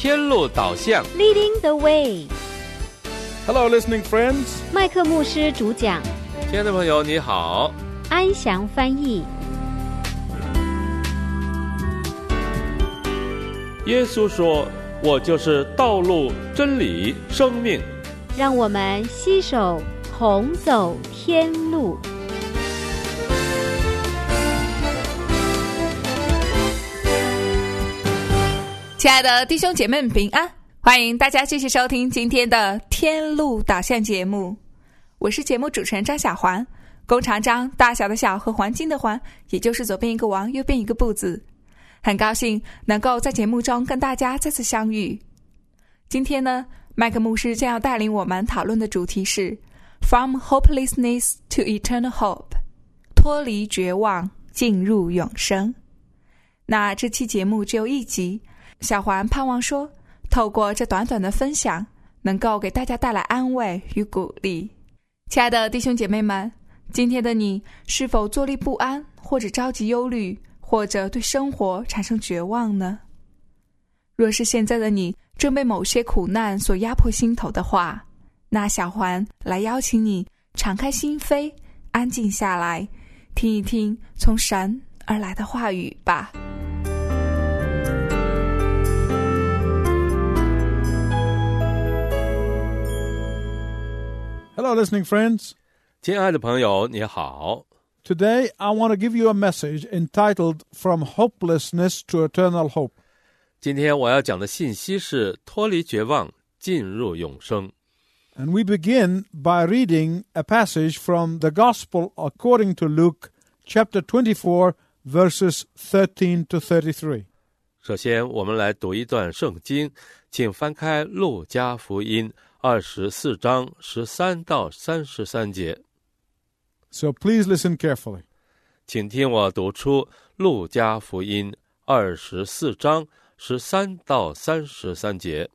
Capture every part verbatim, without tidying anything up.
天路导向 Leading the way. Hello, listening friends. 麦克牧师主讲， 亲爱的朋友你好， 安祥翻译。 耶稣说，我就是道路、真理、生命。 让我们携手同走天路。 亲爱的弟兄姐妹们平安，欢迎大家继续收听今天的天路导向节目。我是节目主持人张小环，弓长张，大小的小和黄金的黄，也就是左边一个王右边一个不字。很高兴能够在节目中跟大家再次相遇。今天呢，麦克牧师将要带领我们讨论的主题是 From Hopelessness to Eternal Hope， 脱离绝望进入永生。那这期节目只有一集，小环盼望说，透过这短短的分享，能够给大家带来安慰与鼓励。亲爱的弟兄姐妹们，今天的你是否坐立不安，或者着急忧虑，或者对生活产生绝望呢？若是现在的你正被某些苦难所压迫心头的话，那小环来邀请你敞开心扉，安静下来，听一听从神而来的话语吧。 Hello, listening friends. 亲爱的朋友你好， Today, I want to give you a message entitled From Hopelessness to Eternal Hope. 今天我要讲的信息是脱离绝望进入永生。 And we begin by reading a passage from the Gospel according to Luke, chapter twenty-four, verses thirteen to thirty-three. 首先我们来读一段圣经，请翻开路加福音二十四章十三到三十三节。 So please listen carefully. 请听我读出路加福音二十四章十三到三十三节。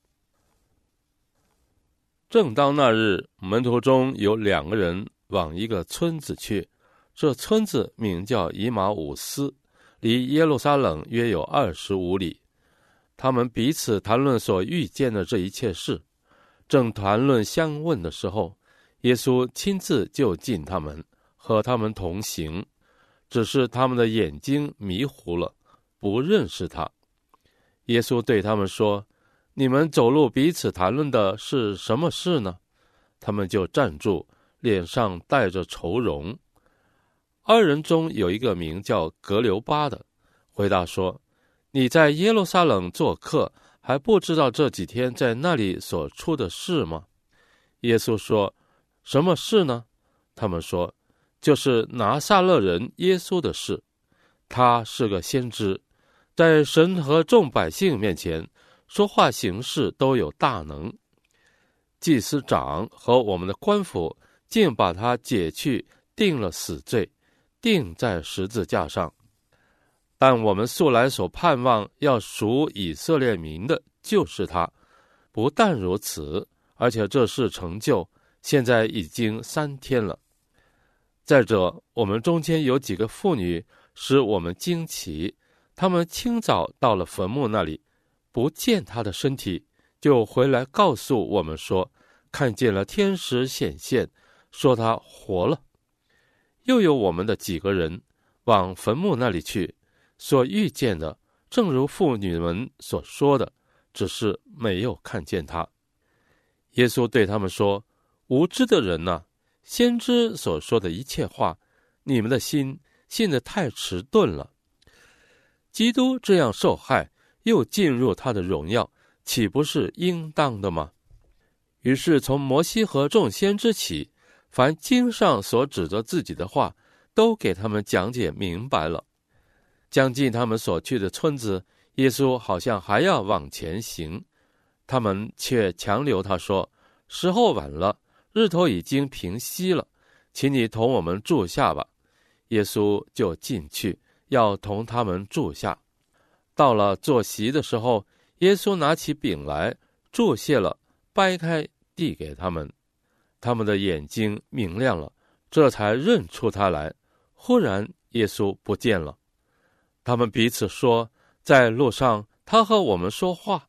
正当那日，门徒中有两个人往一个村子去，这村子名叫以马忤斯，离耶路撒冷约有二十五里。他们彼此谈论所遇见的这一切事，正谈论相问的时候，耶稣亲自就近他们，和他们同行，只是他们的眼睛迷糊了，不认识他。耶稣对他们说，你们走路彼此谈论的是什么事呢？他们就站住，脸上带着愁容。二人中有一个名叫格留巴的，回答说，你在耶路撒冷做客，还不知道这几天在那里所出的事吗？耶稣说，什么事呢？他们说，就是拿撒勒人耶稣的事。他是个先知，在神和众百姓面前说话行事都有大能。祭司长和我们的官府竟把他解去，定了死罪，钉在十字架上。但我们素来所盼望要赎以色列民的就是他。不但如此，而且这事成就，现在已经三天了。再者，我们中间有几个妇女使我们惊奇，她们清早到了坟墓那里，不见他的身体，就回来告诉我们说，看见了天使显现，说他活了。又有我们的几个人往坟墓那里去，所遇见的正如妇女们所说的，只是没有看见他。耶稣对他们说，无知的人哪，先知所说的一切话，你们的心信得太迟钝了。基督这样受害，又进入他的荣耀，岂不是应当的吗？于是从摩西和众先知起，凡经上所指着自己的话，都给他们讲解明白了。将近他们所去的村子，耶稣好像还要往前行，他们却强留他说，时候晚了，日头已经平息了，请你同我们住下吧。耶稣就进去，要同他们住下。到了坐席的时候，耶稣拿起饼来，祝谢了，掰开递给他们。他们的眼睛明亮了，这才认出他来。忽然耶稣不见了。他们彼此说，在路上他和我们说话，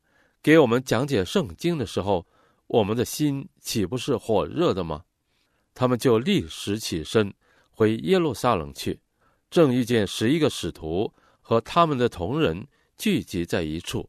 给我们讲解圣经的时候，我们的心岂不是火热的吗？他们就立时起身，回耶路撒冷去，正遇见十一个使徒和他们的同人聚集在一处。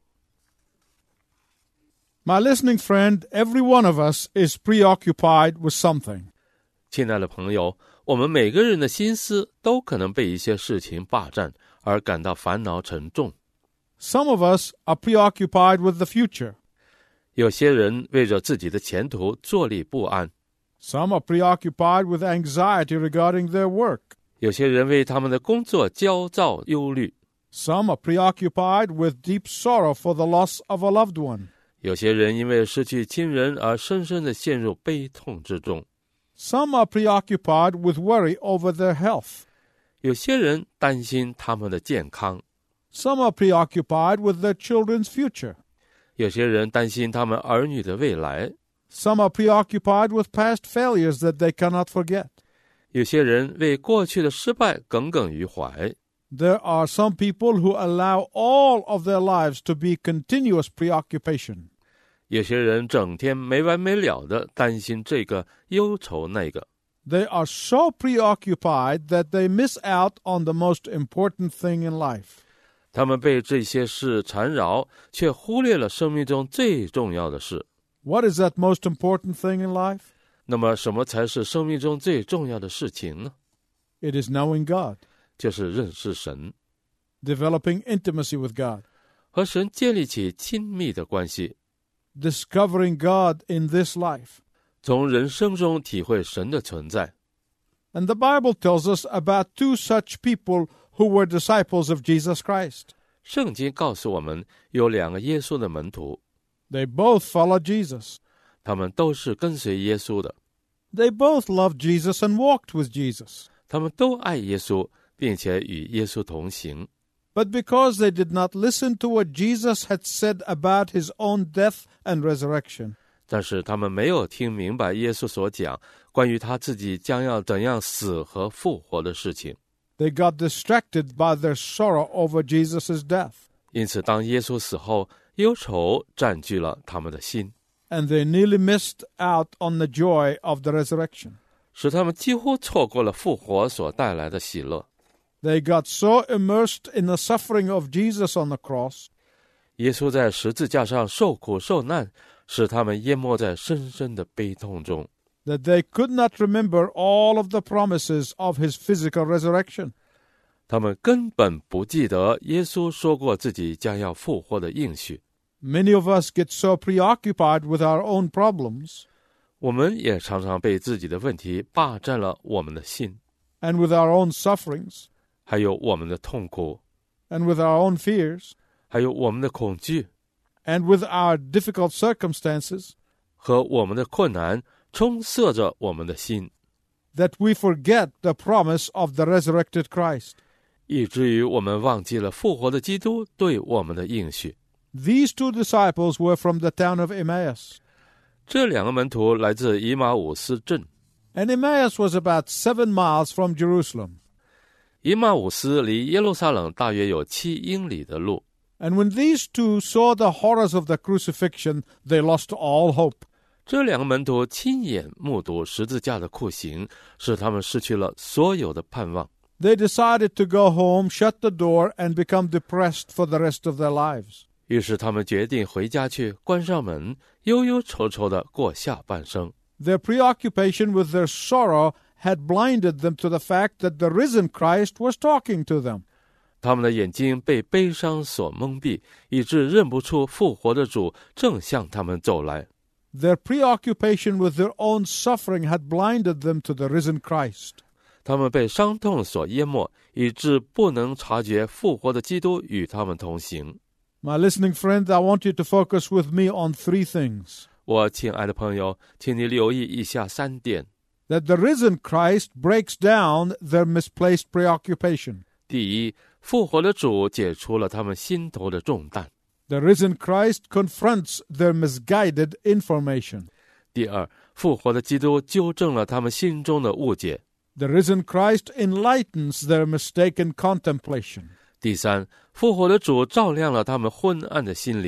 My listening friend, every one of us is preoccupied with something. 亲爱的朋友，我们每个人的心思都可能被一些事情霸占，而感到烦恼沉重。 Some of us are preoccupied with the future. 有些人为着自己的前途坐立不安， Some are preoccupied with anxiety regarding their work. 有些人为他们的工作焦躁忧虑， Some are preoccupied with deep sorrow for the loss of a loved one. 有些人因为失去亲人而深深地陷入悲痛之中， Some are preoccupied with worry over their health. 有些人担心他们的健康， Some are preoccupied with their children's future. 有些人担心他们儿女的未来， Some are preoccupied with past failures that they cannot forget. 有些人为过去的失败耿耿于怀。 There are some people who allow all of their lives to be continuous preoccupation. 有些人整天没完没了地担心这个忧愁那个， They are so preoccupied that they miss out on the most important thing in life. 他们被这些事缠绕，却忽略了生命中最重要的事。 What is that most important thing in life? 那么什么才是生命中最重要的事情呢？ It is knowing God, 就是认识神， developing intimacy with God, 和神建立起亲密的关系， discovering God in this life. 从人生中体会神的存在。 And the Bible tells us about two such people who were disciples of Jesus Christ. 圣经告诉我们，有两个耶稣的门徒， They both followed Jesus. 他们都是跟随耶稣的， They both loved Jesus and walked with Jesus. 他们都爱耶稣，并且与耶稣同行。 But because they did not listen to what Jesus had said about his own death and resurrection, 但是他们没有听明白耶稣所讲关于他自己将要怎样死和复活的事情， they got distracted by their sorrow over Jesus' death, 因此当耶稣死后，忧愁占据了他们的心， and they nearly missed out on the joy of the resurrection. 使他们几乎错过了复活所带来的喜乐。 They got so immersed in the suffering of Jesus on the cross 耶稣在十字架上受苦受难，使他们淹没在深深的悲痛中， that they could not remember all of the promises of his physical resurrection. 他们根本不记得耶稣说过自己将要复活的应许。 Many of us get so preoccupied with our own problems 我们也常常被自己的问题霸占了我们的心， and with our own sufferings 还有我们的痛苦， and with our own fears 还有我们的恐惧 and with our difficult circumstances 和我们的困难充塞着我们的心， that we forget the promise of the resurrected Christ. 以至于我们忘记了复活的基督对我们的应许。 These two disciples were from the town of Emmaus, 这两个门徒来自以马忤斯镇， and Emmaus was about seven miles from Jerusalem. 以马忤斯离耶路撒冷大约有七英里的路。 And when these two saw the horrors of the crucifixion, they lost all hope. 这两个门徒亲眼目睹十字架的酷刑，使他们失去了所有的盼望。 They decided to go home, shut the door, and become depressed for the rest of their lives. 于是他们决定回家去，关上门，忧忧愁愁地过下半生。 Their preoccupation with their sorrow had blinded them to the fact that the risen Christ was talking to them. 他们的眼睛被悲伤所蒙蔽，以致认不出复活的主正向他们走来。 Their preoccupation with their own suffering had blinded them to the risen Christ. 他们被伤痛所淹没，以致不能察觉复活的基督与他们同行。 My listening friend, I want you to focus with me on three things. 我亲爱的朋友，请你留意以下三点。 That the risen Christ breaks down their misplaced preoccupation. 第一，复活的主解除了他们心头的重担。 The risen Christ confronts their misguided information. 第二，复活的基督纠正了他们心中的误解。 The risen Christ enlightens their mistaken contemplation. 第三，复活的主照亮了他们昏暗的心灵。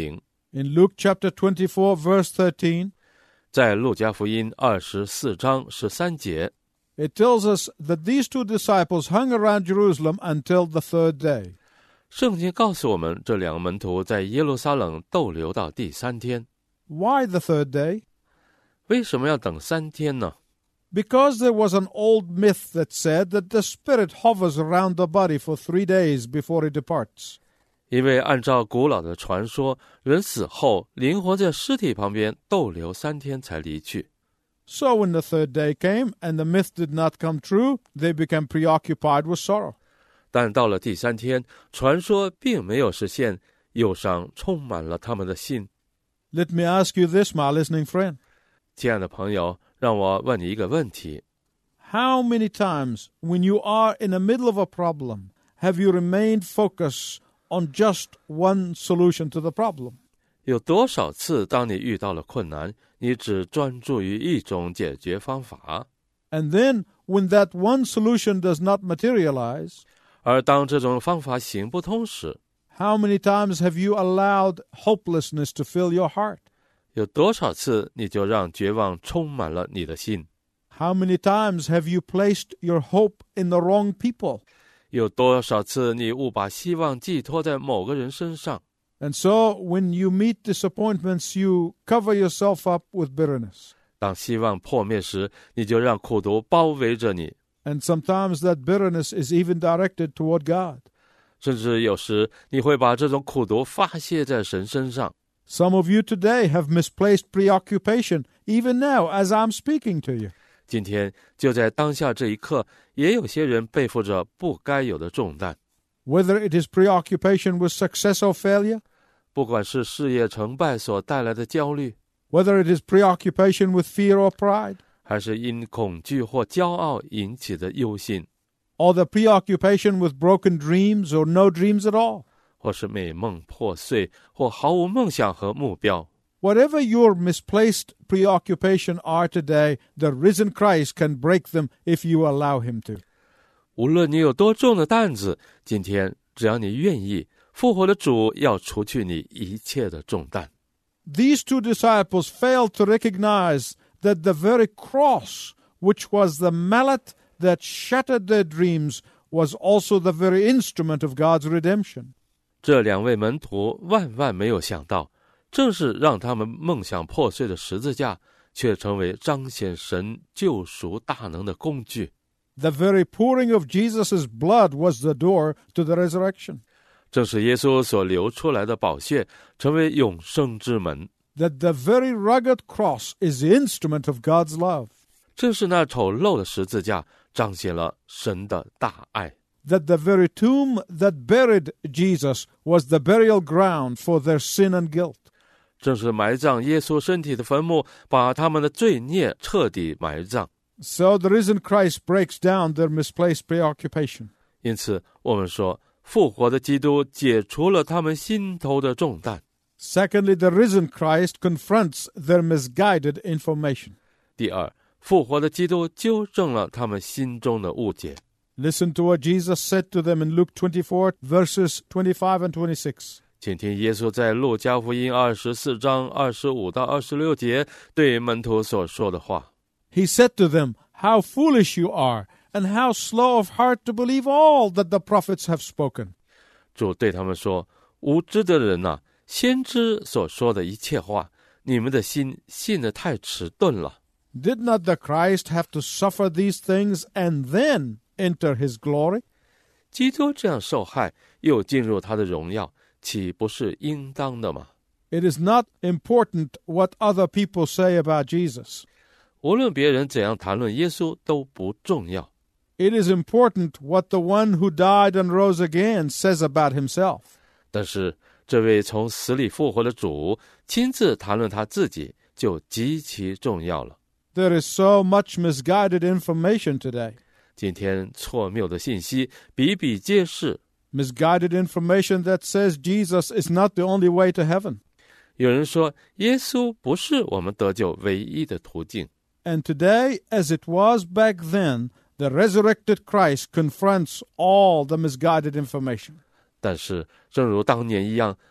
In Luke chapter twenty-four, verse thirteen, 在路加福音二十四章十三节， it tells us that these two disciples hung around Jerusalem until the third day. 圣经告诉我们，这两个门徒在耶路撒冷逗留到第三天。 Why the third day? 为什么要等三天呢？ Because there was an old myth that said that the spirit hovers around the body for three days before it departs. 因为按照古老的传说，人死后灵魂在尸体旁边逗留三天才离去。 So when the third day came and the myth did not come true, they became preoccupied with sorrow. 但到了第三天，传说并没有实现，忧伤充满了他们的心。 Let me ask you this, my listening friend. 亲爱的朋友，让我问你一个问题： How many times when you are in the middle of a problem have you remained focused on just one solution to the problem? 有多少次当你遇到了困难，你只专注于一种解决方法， And then when that one solution does not materialize, 而当这种方法行不通时， how many times have you allowed hopelessness to fill your heart? 有多少次你就让绝望充满了你的心？ How many times have you placed your hope in the wrong people? 有多少次你误把希望寄托在某个人身上？ And so when you meet disappointments, you cover yourself up with bitterness. 当希望破灭时，你就让苦毒包围着你， And sometimes that bitterness is even directed toward God. 甚至有时你会把这种苦毒发泄在神身上。 Some of you today have misplaced preoccupation, even now as I'm speaking to you. 今天就在当下这一刻，也有些人背负着不该有的重担， Whether it is preoccupation with success or failure, 不管是事业成败所带来的焦虑， whether it is preoccupation with fear or pride, 还是因恐惧或骄傲引起的忧心， or the preoccupation with broken dreams or no dreams at all. 或是美梦破碎，或毫无梦想和目标。 Whatever your misplaced preoccupation are today, the risen Christ can break them if you allow him to. 无论你有多重的担子，今天只要你愿意，复活的主要除去你一切的重担。 These two disciples failed to recognize that the very cross, which was the mallet that shattered their dreams, was also the very instrument of God's redemption. 这两位门徒万万没有想到，正是让他们梦想破碎的十字架，却成为彰显神救赎大能的工具。 The very pouring of Jesus' blood was the door to the resurrection. 正是耶稣所流出来的宝血，成为永生之门。 That the very rugged cross is the instrument of God's love. 正是那丑陋的十字架，彰显了神的大爱。 That the very tomb that buried Jesus was the burial ground for their sin and guilt. 正是埋葬耶稣身体的坟墓，把他们的罪孽彻底埋葬。 So the risen Christ breaks down their misplaced preoccupation. 因此，我们说，复活的基督解除了他们心头的重担。 Secondly, the risen Christ confronts their misguided information. 第二，复活的基督纠正了他们心中的误解。 Listen to what Jesus said to them in Luke twenty-four, verses twenty-five and twenty-six. 请听耶稣在路加福音二十四章二十五到二十六节对门徒所说的话。 He said to them, "How foolish you are, and how slow of heart to believe all that the prophets have spoken." 主对他们说：“无知的人哪、啊，先知所说的一切话，你们的心信得太迟钝了。 Did not the Christ have to suffer these things and then enter his glory?" 基督这样受害，又进入他的荣耀，岂不是应当的吗？ It is not important what other people say about Jesus. 无论别人怎样谈论耶稣都不重要。 It is important what the one who died and rose again says about himself. 但是这位从死里复活的主亲自谈论他自己，就极其重要了。 There is so much misguided information today. 今天错谬的信息比比皆是。 Misguided information that says Jesus is not the only way to heaven. 有人说耶稣不是我们得救唯一的途径。 And today, as it was back then, the resurrected Christ confronts all the misguided information. 但是正如当年一样，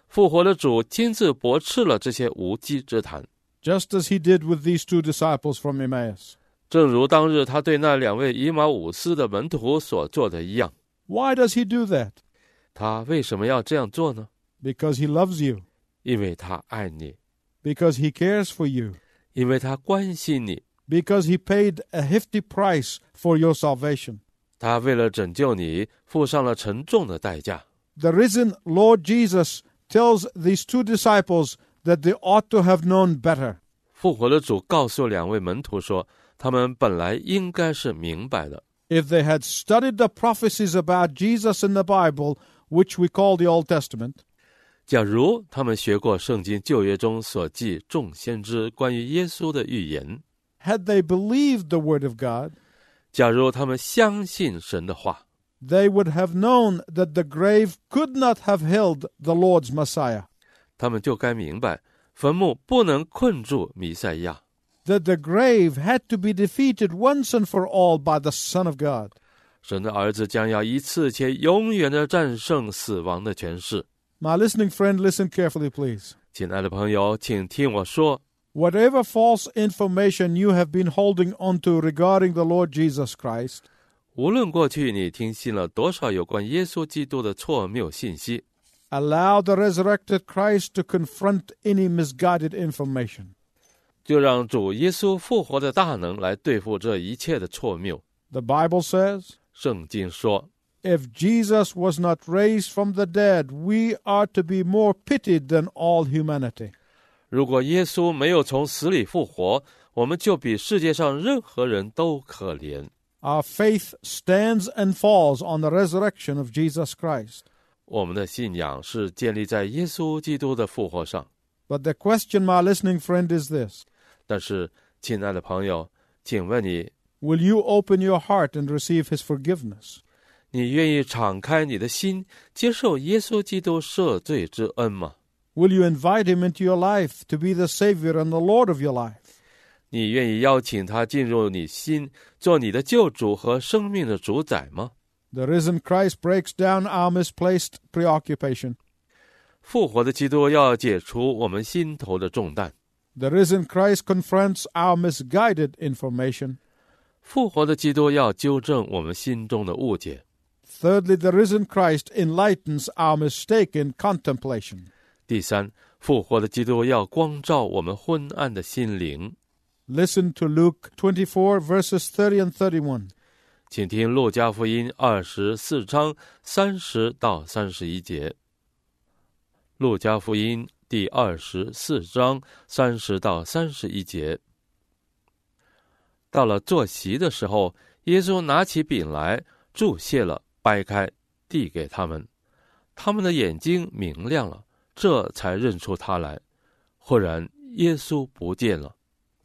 复活的主亲自驳斥了这些无稽之谈， just as he did with these two disciples from Emmaus. 正如当日他对那两位以马忤斯的门徒所做的一样。 Why does he do that? 他为什么要这样做呢？ Because he loves you. 因为他爱你， Because he cares for you. 因为他关心你， Because he paid a hefty price for your salvation. 他为了拯救你付上了沉重的代价。 The risen Lord Jesus tells these two disciples that they ought to have known better. 复活的主告诉两位门徒说，他们本来应该是明白的， If they had studied the prophecies about Jesus in the Bible, which we call the Old Testament, 假如他们学过圣经旧约中所记众先知关于耶稣的预言， had they believed the Word of God, 假如他们相信神的话， they would have known that the grave could not have held the Lord's Messiah, 他们就该明白坟墓不能困住弥赛亚， that the grave had to be defeated once and for all by the Son of God. 神的儿子将要一次且永远的战胜死亡的权势。 My listening friend, listen carefully, please. 亲爱的朋友，请听我说， Whatever false information you have been holding onto regarding the Lord Jesus Christ, 无论过去你听信了多少有关耶稣基督的错谬信息， allow the resurrected Christ to confront any misguided information. 就让主耶稣复活的大能来对付这一切的错谬。 The Bible says, 圣经说， if Jesus was not raised from the dead, we are to be more pitied than all humanity. 如果耶稣没有从死里复活，我们就比世界上任何人都可怜。 Our faith stands and falls on the resurrection of Jesus Christ. 我们的信仰是建立在耶稣基督的复活上。 But the question, my listening friend, is this. 但是，亲爱的朋友，请问你， Will you open your heart and receive his forgiveness? 你愿意敞开你的心，接受耶稣基督赦罪之恩吗？ Will you invite him into your life to be the Savior and the Lord of your life? 你愿意邀请他进入你心，做你的救主和生命的主宰吗？ The risen Christ breaks down our misplaced preoccupation. 复活的基督要解除我们心头的重担。 The risen Christ confronts our misguided information. 复活的基督要纠正我们心中的误解。 Thirdly, the risen Christ enlightens our mistaken contemplation. 第三，复活的基督要光照我们昏暗的心灵。 Listen to Luke twenty-four, verses thirty and thirty-one. 请听路加福音二十四章三十到三十一节。路加福音第二十四章三十到三十一节。到了坐席的时候，耶稣拿起饼来，注谢了，掰开，递给他们。他们的眼睛明亮了，这才认出他来。忽然，耶稣不见了。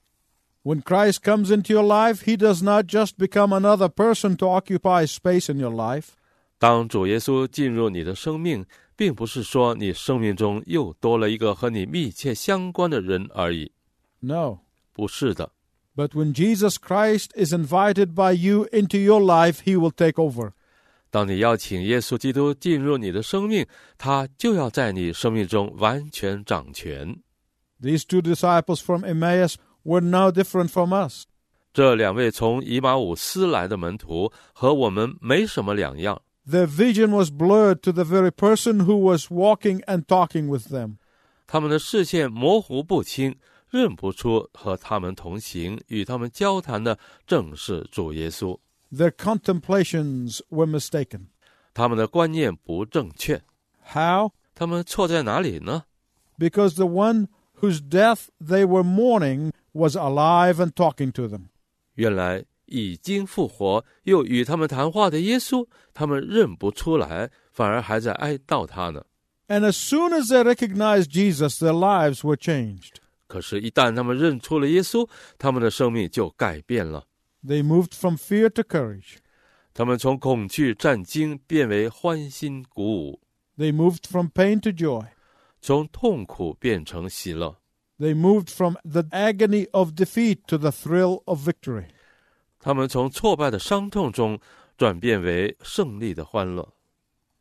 When Christ comes into your life, he does not just become another person to occupy space in your life. 当主耶稣进入你的生命，并不是说你生命中又多了一个和你密切相关的人而已。 No. 不是的。 But when Jesus Christ is invited by you into your life, he will take over. 当你邀请耶稣基督进入你的生命，他就要在你生命中完全掌权。 These two disciples from Emmaus were no different from us. 这两位从以马忤斯来的门徒和我们没什么两样。 Their vision was blurred to the very person who was walking and talking with them. 他们的视线模糊不清，认不出和他们同行、与他们交谈的正是主耶稣。 Their contemplations were mistaken. 他们的观念不正确。 How? 他们错在哪里呢？ Because the one whose death they were mourning was alive and talking to them. 原来已经复活又与他们谈话的耶稣，他们认不出来，反而还在哀悼他呢。 And as soon as they recognized Jesus, their lives were changed. 可是，一旦他们认出了耶稣，他们的生命就改变了。 They moved from fear to courage. 他们从恐惧战惊变为欢欣鼓舞， They moved from pain to joy. 从痛苦变成喜乐。 They moved from the agony of defeat to the thrill of victory. 他们从挫败的伤痛中转变为胜利的欢乐。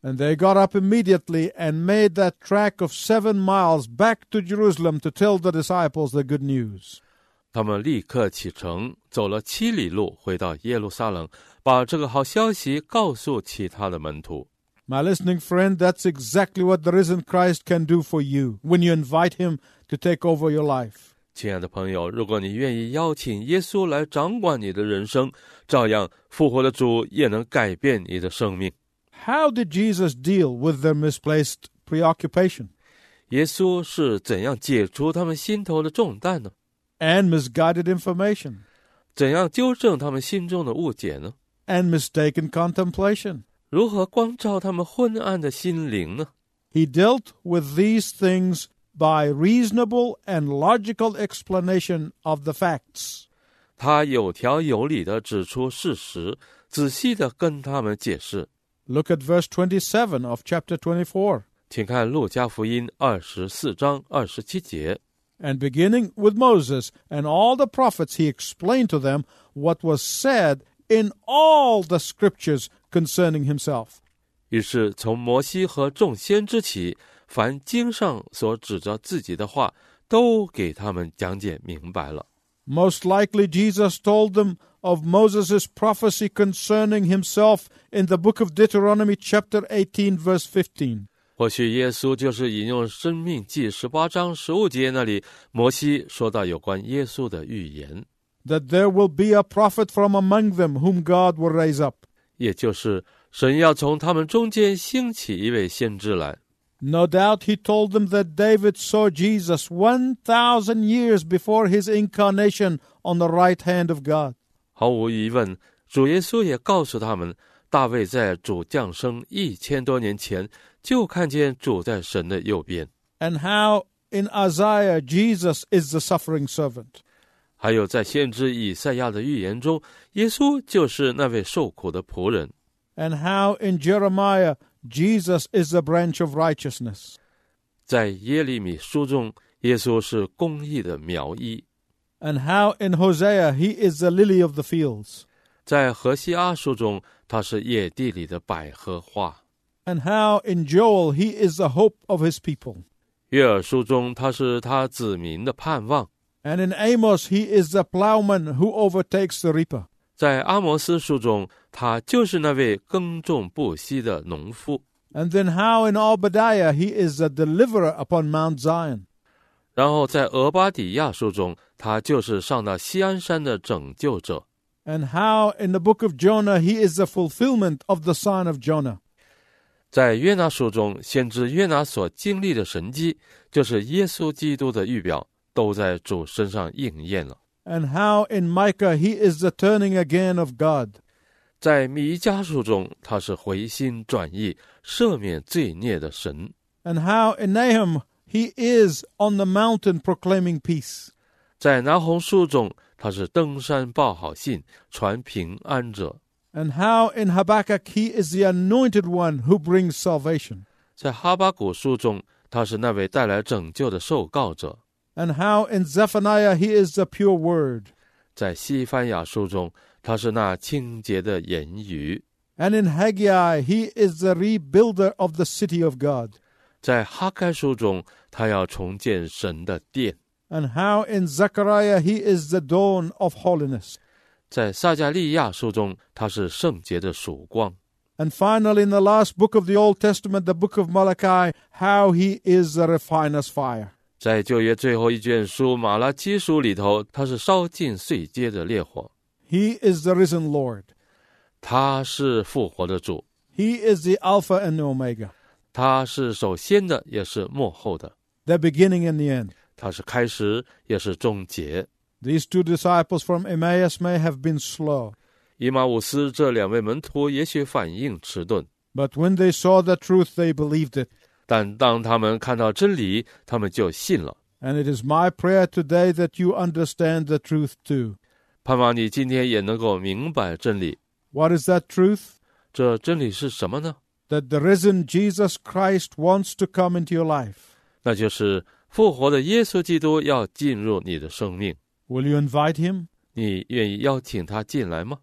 And they got up immediately and made that track of seven miles back to Jerusalem to tell the disciples the good news. 他们立刻启程，走了七里路，回到耶路撒冷，把这个好消息告诉其他的门徒。 My listening friend, that's exactly what the risen Christ can do for you when you invite him to take over your life. 亲爱的朋友，如果你愿意邀请耶稣来掌管你的人生，照样复活的主也能改变你的生命。 How did Jesus deal with their misplaced preoccupation? 耶稣是怎样解除他们心头的重担呢？ And misguided information? 怎样纠正他们心中的误解呢？ And mistaken contemplation? 如何光照他们昏暗的心灵呢？ He dealt with these things by reasonable and logical explanation of the facts. 他有条有理地指出事实，仔细地跟他们解释。 Look at verse twenty-seven of chapter twenty-four. 请看路加福音二十四章二十七节。 And beginning with Moses and all the prophets, he explained to them what was said in all the scriptures concerning himself. 于是从摩西和众先知起，凡经上所指着自己的话，都给他们讲解明白了。 Most likely Jesus told them of Moses' prophecy concerning himself in the book of Deuteronomy chapter eighteen verse fifteen. 或许耶稣就是引用申命记十八章十五节那里摩西说到有关耶稣的预言， That there will be a prophet from among them whom God will raise up. 也就是神要从他们中间兴起一位先知来。 No doubt he told them that David saw Jesus one thousand years before his incarnation on the right hand of God. 毫无疑问，主耶稣也告诉他们，大卫在主降生一千多年前就看见主在神的右边。 And how in Isaiah Jesus is the suffering servant. 还有在先知以赛亚的预言中，耶稣就是那位受苦的仆人。 And how in Jeremiah Jesus is the branch of righteousness. 在耶利米书中，耶稣是公义的苗裔。 And how in Hosea he is the lily of the fields. 在何西阿书中，他是野地里的百合花。 And how in Joel he is the hope of his people. 约珥书中，他是他子民的盼望。 And in Amos he is the plowman who overtakes the reaper. 在阿摩斯书中，他就是那位耕种不息的农夫。 And then how in Obadiah he is the deliverer upon Mount Zion. 然后在俄巴底亚书中，他就是上到锡安山的拯救者。 And how in the book of Jonah he is the fulfillment of the son of Jonah. 在约拿书中，先知约拿所经历的神迹，就是耶稣基督的预表，都在主身上应验了。 And how in Micah he is the turning again of God. 在弥迦书中，他是回心转意、赦免罪孽的神。 And how in Nahum he is on the mountain proclaiming peace. 在拿红书中，他是登山报好信、传平安者。 And how in Habakkuk he is the anointed one who brings salvation. 在哈巴谷书中，他是那位带来拯救的受告者。 And how in Zephaniah he is the pure word. 在西番雅书中，他是那清洁的言语。 And in Haggai he is the rebuilder of the city of God. 在哈该书中，他要重建神的殿。 And how in Zechariah he is the dawn of holiness. 在撒迦利亚书中，他是圣洁的曙光。 And finally in the last book of the Old Testament, the book of Malachi, how he is the refiner's fire. 在旧约最后一卷书马拉基书里头，他是烧尽碎秸的烈火。 He is the risen Lord. 他是复活的主， He is the Alpha and the Omega, 他是首先的，也是末后的， the beginning and the end. 他是开始，也是终结。 These two disciples from Emmaus may have been slow, 以马忤斯这两位门徒也许反应迟钝， but when they saw the truth, they believed it. 但当他们看到真理，他们就信了。 And it is my prayer today that you understand the truth too. 盼望你今天也能够明白真理。 What is that truth? 这真理是什么呢？ That the risen Jesus Christ wants to come into your life. 那就是复活的耶稣基督要进入你的生命。 Will you invite him? 你愿意邀请他进来吗？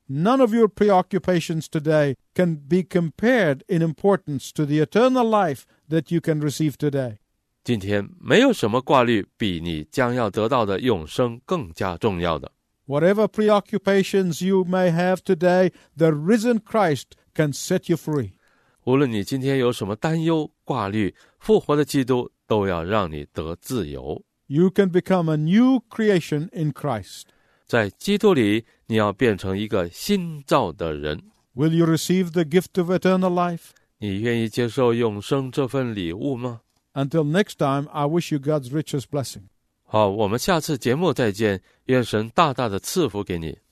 None of your preoccupations today can be compared in importance to the eternal life that you can receive today. 今天没有什么挂虑比你将要得到的永生更加重要的。 Whatever preoccupations you may have today, the risen Christ can set you free. 无论你今天有什么担忧挂虑，复活的基督都要让你得自由。 You can become a new creation in Christ. 在基督里，你要变成一个新造的人。 Will you receive the gift of eternal life? 你愿意接受永生这份礼物吗？ Until next time, I wish you God's richest blessing. 好，我们下次节目再见，愿神大大的赐福给你。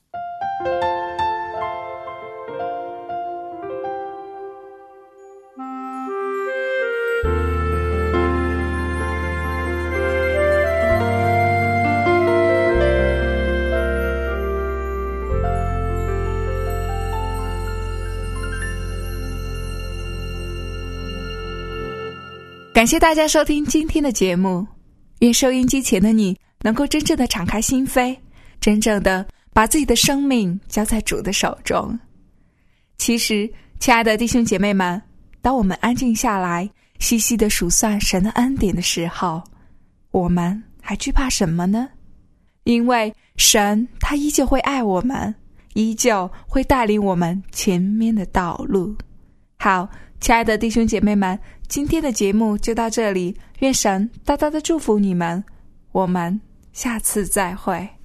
感谢大家收听今天的节目，愿收音机前的你能够真正的敞开心扉，真正的把自己的生命交在主的手中。其实，亲爱的弟兄姐妹们，当我们安静下来，细细的数算神的恩典的时候，我们还惧怕什么呢？因为神他依旧会爱我们，依旧会带领我们前面的道路。好，亲爱的弟兄姐妹们，今天的节目就到这里，愿神大大的祝福你们，我们下次再会。